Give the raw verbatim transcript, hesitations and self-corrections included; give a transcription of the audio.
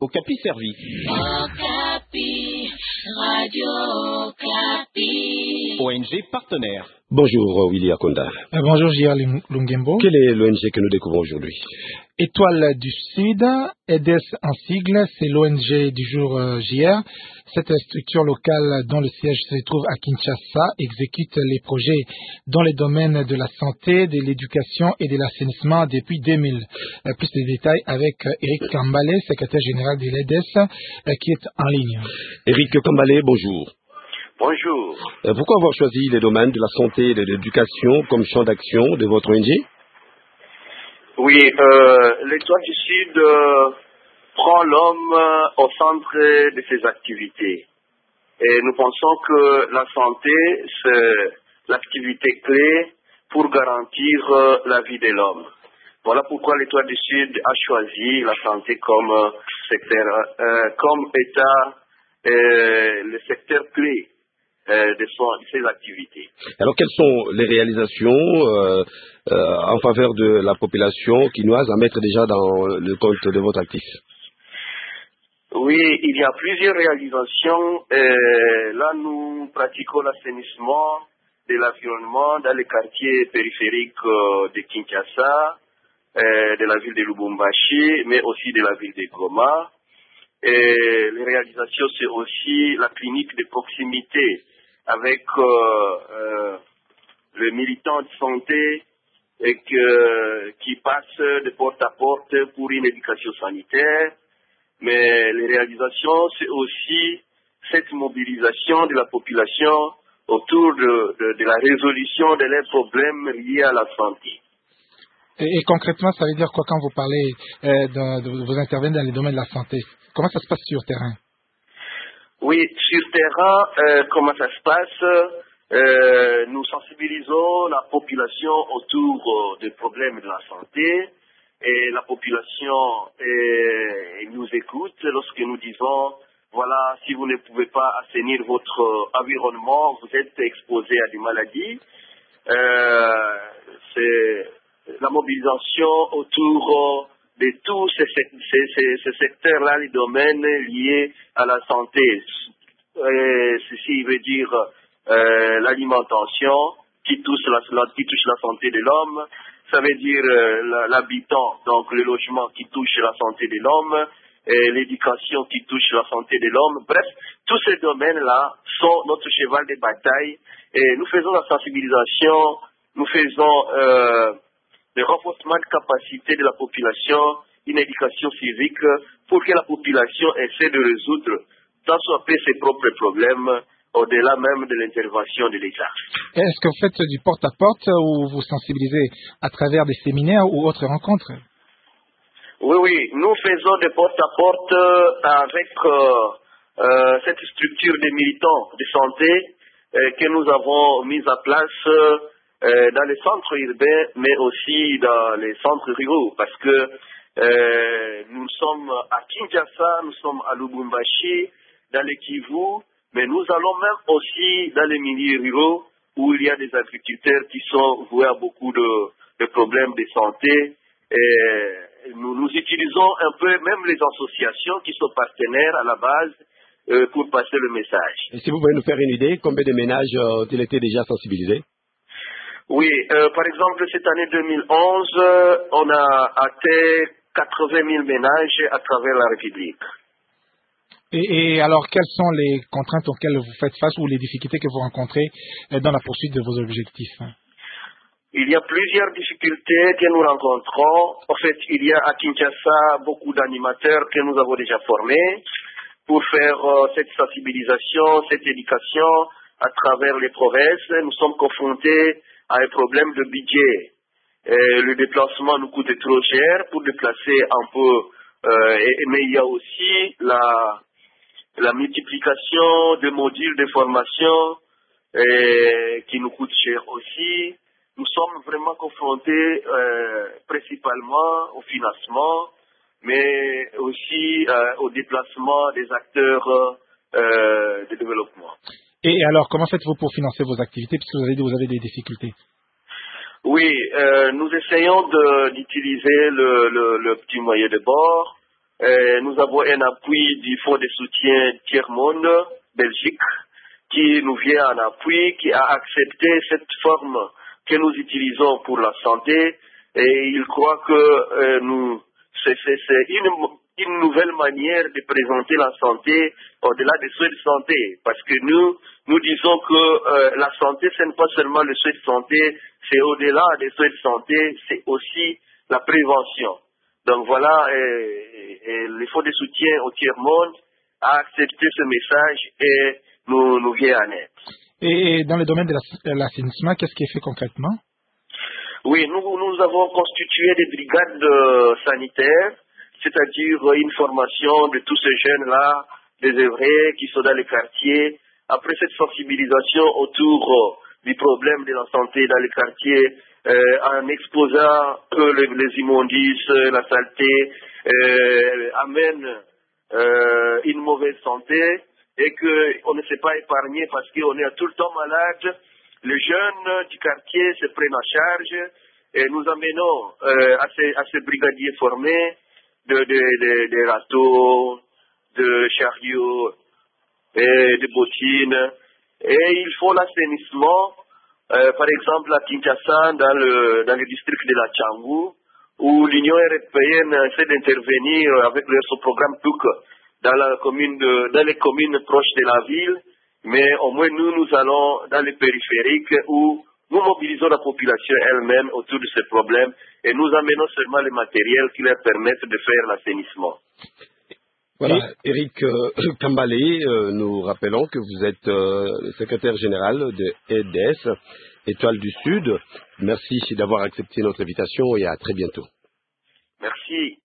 Okapi servi. Okapi, Radio Okapi. O N G partenaire. Bonjour Willy Akonda. Euh, bonjour J R Lungembo. Quelle est l'O N G que nous découvrons aujourd'hui? Étoile du Sud, E D E S en sigle, c'est l'O N G du jour euh, J R. Cette structure locale dont le siège se trouve à Kinshasa exécute les projets dans les domaines de la santé, de l'éducation et de l'assainissement depuis deux mille. Euh, plus de détails avec euh, Eric Kambale, secrétaire général de l'E D E S, euh, qui est en ligne. Eric Kambale, bonjour. Bonjour. Euh, pourquoi avoir choisi les domaines de la santé et de l'éducation comme champ d'action de votre O N G? Oui, euh, l'Étoile du Sud euh, prend l'homme euh, au centre de ses activités. Et nous pensons que la santé, c'est l'activité clé pour garantir euh, la vie de l'homme. Voilà pourquoi l'Étoile du Sud a choisi la santé comme euh, secteur, euh, comme état, euh, le secteur clé euh, de, son, de ses activités. Alors, quelles sont les réalisations euh, euh, en faveur de la population quinoise à mettre déjà dans le compte de votre actif? Oui, il y a plusieurs réalisations. Euh, là, nous pratiquons l'assainissement de l'environnement dans les quartiers périphériques euh, de Kinshasa, euh, de la ville de Lubumbashi, mais aussi de la ville de Goma. Et les réalisations, c'est aussi la clinique de proximité avec euh, euh, le militant de santé et que, qui passe de porte à porte pour une éducation sanitaire. Mais les réalisations, c'est aussi cette mobilisation de la population autour de, de, de la résolution de leurs problèmes liés à la santé. Et, et concrètement, ça veut dire quoi quand vous parlez euh, de, de, de vous intervenez dans les domaines de la santé? Comment ça se passe sur terrain? Oui, sur terrain, euh, comment ça se passe? euh, Nous sensibilisons la population autour euh, des problèmes de la santé. Et la population eh, nous écoute lorsque nous disons, voilà, si vous ne pouvez pas assainir votre environnement, vous êtes exposé à des maladies. Euh, c'est la mobilisation autour de tous ces, ces, ces, ces secteurs-là, les domaines liés à la santé. Et ceci veut dire euh, l'alimentation qui touche la, qui touche la santé de l'homme. Ça veut dire euh, l'habitant, donc le logement qui touche la santé de l'homme, et l'éducation qui touche la santé de l'homme. Bref, tous ces domaines-là sont notre cheval de bataille. Et nous faisons la sensibilisation, nous faisons euh, le renforcement de capacité de la population, une éducation civique, pour que la population essaie de résoudre tant soit peu ses propres problèmes, au-delà même de l'intervention de l'État. Est-ce que vous faites du porte-à-porte ou vous sensibilisez à travers des séminaires ou autres rencontres? Oui, oui, nous faisons des porte-à-porte avec euh, euh, cette structure des militants de santé euh, que nous avons mise en place euh, dans les centres urbains, mais aussi dans les centres ruraux, parce que euh, nous sommes à Kinshasa, nous sommes à Lubumbashi, dans les Kivu, mais nous allons même aussi dans les milieux ruraux où il y a des agriculteurs qui sont voués à beaucoup de, de problèmes de santé. Et nous, nous utilisons un peu même les associations qui sont partenaires à la base euh, pour passer le message. Et si vous pouvez nous faire une idée, combien de ménages ont-ils été déjà sensibilisés? Oui, euh, par exemple, cette année deux mille onze, euh, on a atteint quatre-vingt mille ménages à travers la République. Et, et alors, quelles sont les contraintes auxquelles vous faites face ou les difficultés que vous rencontrez dans la poursuite de vos objectifs? Il y a plusieurs difficultés que nous rencontrons. En fait, il y a à Kinshasa beaucoup d'animateurs que nous avons déjà formés pour faire euh, cette sensibilisation, cette éducation à travers les provinces. Nous sommes confrontés à un problème de budget. Et le déplacement nous coûte trop cher pour déplacer un peu. Euh, et, mais il y a aussi la... la multiplication de modules de formation et, qui nous coûte cher aussi. Nous sommes vraiment confrontés euh, principalement au financement, mais aussi euh, au déplacement des acteurs euh, de développement. Et alors, comment faites-vous pour financer vos activités, puisque vous avez dit que vous avez des difficultés? Oui, euh, nous essayons d'utiliser le, le, le petit moyen de bord. Euh, nous avons un appui du Fonds de soutien Tiers-Monde, Belgique, qui nous vient en appui, qui a accepté cette forme que nous utilisons pour la santé, et il croit que euh, nous, c'est, c'est, c'est une, une nouvelle manière de présenter la santé au-delà des soins de santé, parce que nous, nous disons que euh, la santé, ce n'est pas seulement le soin de santé, c'est au-delà des soins de santé, c'est aussi la prévention. Donc voilà, et, et le Fonds de soutien au tiers-monde a accepté ce message et nous, nous vient en aide. Et dans le domaine de la- l'assainissement, qu'est-ce qui est fait concrètement? Oui, nous, nous avons constitué des brigades euh, sanitaires, c'est-à-dire euh, une formation de tous ces jeunes-là, des œuvrés qui sont dans les quartiers. Après cette sensibilisation autour euh, du problème de la santé dans les quartiers, euh, en exposant que les, les immondices, la saleté euh, amènent euh, une mauvaise santé et qu'on ne s'est pas épargné parce qu'on est tout le temps malade. Les jeunes du quartier se prennent en charge et nous amenons euh, à, ces, à ces brigadiers formés de, de, de, de râteaux, de chariots et de bottines. Et il faut l'assainissement, euh, par exemple à Kinshasa, dans le, dans le district de la Tchangou, où l'Union européenne essaie d'intervenir avec le, son programme P U C dans, la commune de, dans les communes proches de la ville. Mais au moins nous, nous allons dans les périphériques où nous mobilisons la population elle-même autour de ces problèmes et nous amenons seulement les matériels qui leur permettent de faire l'assainissement. Voilà, Eric euh, Kambalé, euh, nous rappelons que vous êtes euh, secrétaire général de E D S, Étoile du Sud. Merci d'avoir accepté notre invitation et à très bientôt. Merci.